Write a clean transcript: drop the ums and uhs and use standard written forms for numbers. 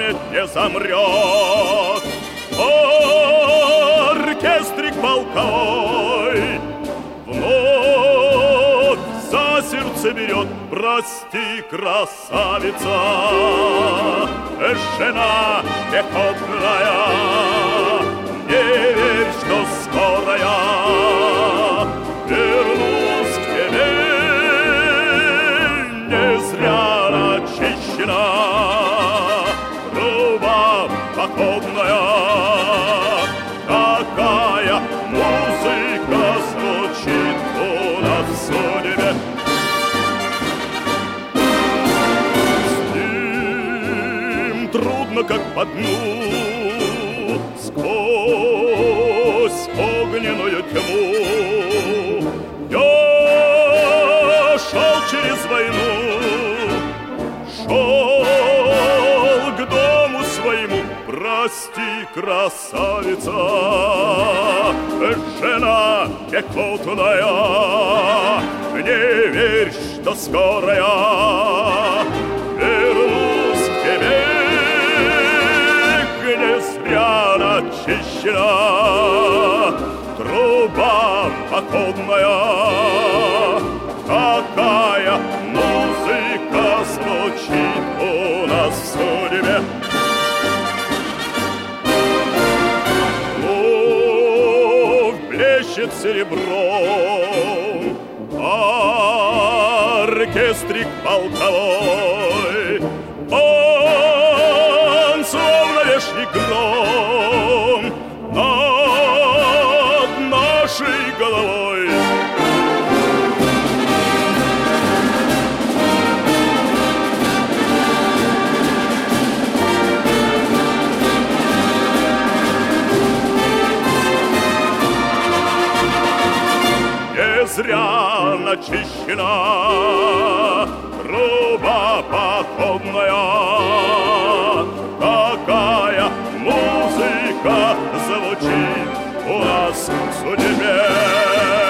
станет, не замрет. Оркестрик полковой вновь за сердце берет. Прости, красавица, жена пехотная, не верь, что скоро я вернусь к тебе. Не зря начищена труба походная. Какая музыка звучит у нас в судьбе. Трудно, как по дну, сквозь огненную тьму. Я шел через войну, шел к дому своему. Прости, красавица, жена пехотная, не верь, что скоро я вернусь к тебе. Не зря начищена труба походная. Какая музыка звучит у нас в судьбе. Вновь блещет серебром оркестрик полковой. Он словно вешний гром над нашей головой. Не зря начищена труба походная. Какая музыка звучит у нас в судьбе.